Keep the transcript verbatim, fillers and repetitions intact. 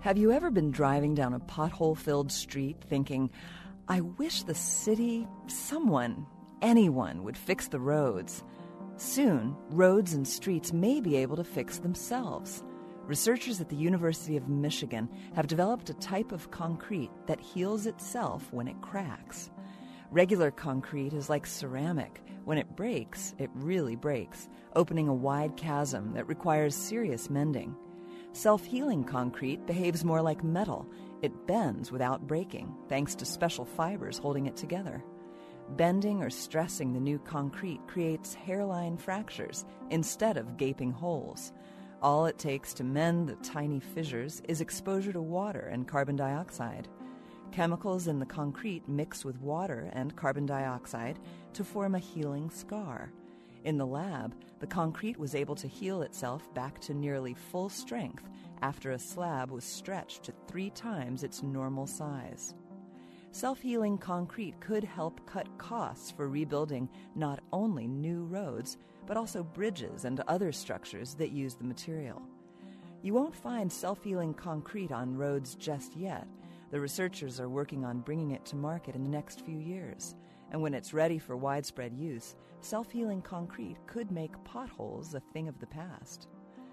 Have you ever been driving down a pothole-filled street thinking, I wish the city, someone, anyone would fix the roads? Soon, roads and streets may be able to fix themselves. Researchers at the University of Michigan have developed a type of concrete that heals itself when it cracks. Regular concrete is like ceramic. When it breaks, it really breaks, opening a wide chasm that requires serious mending. Self-healing concrete behaves more like metal. It bends without breaking, thanks to special fibers holding it together. Bending or stressing the new concrete creates hairline fractures instead of gaping holes. All it takes to mend the tiny fissures is exposure to water and carbon dioxide. Chemicals in the concrete mix with water and carbon dioxide to form a healing scar. In the lab, the concrete was able to heal itself back to nearly full strength after a slab was stretched to three times its normal size. Self-healing concrete could help cut costs for rebuilding not only new roads, but also bridges and other structures that use the material. You won't find self-healing concrete on roads just yet. The researchers are working on bringing it to market in the next few years. And when it's ready for widespread use, self-healing concrete could make potholes a thing of the past.